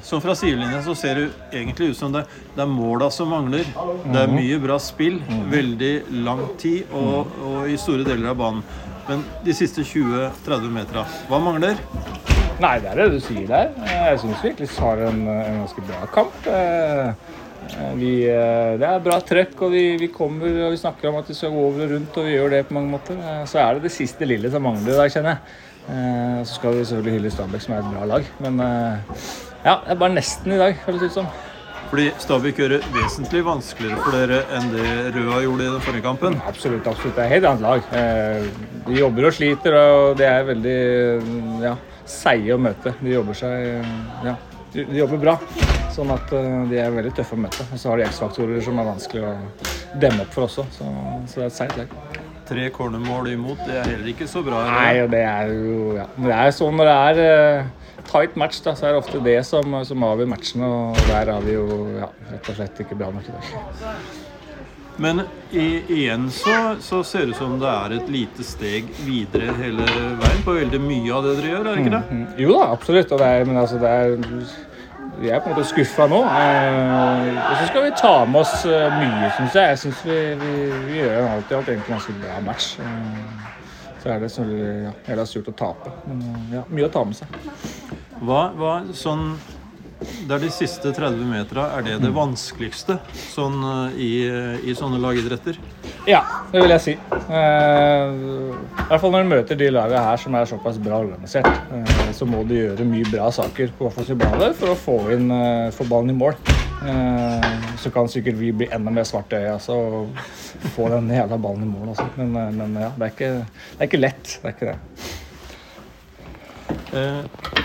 Så fra sidelinjen så ser det egentlig ut som det måla som mangler. Det mye bra spill, veldig lang tid og i store deler av banen. Men de siste 20-30 meter, hva mangler? Nei, det det du sier der. Jeg synes vi egentlig har en ganske bra kamp. Det bra trøkk, og vi kommer og vi snakker om at vi skal gå over og rundt, og vi gjør det på mange måter. Så det siste lille som mangler i dag, kjenner jeg. Så skal vi selvfølgelig hylle Stabæk, som et bra lag. Men ja, det bare nesten i dag, føles det ut som. Fordi Stabæk gjør det vesentlig vanskeligere for dere enn det Røa gjorde i den forrige kampen? Absolutt, absolutt. Det et helt annet lag. De jobber og sliter, og det veldig seige å møte. De jobber de jobber bra, sånn at de veldig tøffe å møte. Og så har de X-faktorer som vanskelig å demme opp for også, så det et seigt lag. 3 cornermål imot, det heller ikke så bra. Nei, og det jo, men det sånn når det tight match, da, så det ofte det som avgjør matchen, og der har vi jo rett og slett ikke bra nok i dag. Men igjen så ser det ut som det et lite steg videre hele veien på veldig mye av det dere gjør, det ikke det? Jo da, absolutt, og men altså vi på en måte skuffet nå, og så skal vi ta med oss mye, synes jeg. Jeg synes vi gjør alltid egentlig ganske bra match. Så det selvfølgelig surt å tape, men mye å ta med seg. Hva sånn, det de siste 30 meterne, det vanskeligste sånn i sånne lagidretter? Ja, det vil jeg si. I hvert fall når du møter de lagene her som såpass bra organisert, så må du gjøre mye bra saker på offensiv bane for å få ballen i mål. Så kan sikkert vi bli enda mer svarte og få den jævla ballen i mål. Altså. Men ja, det ikke lett, det ikke det.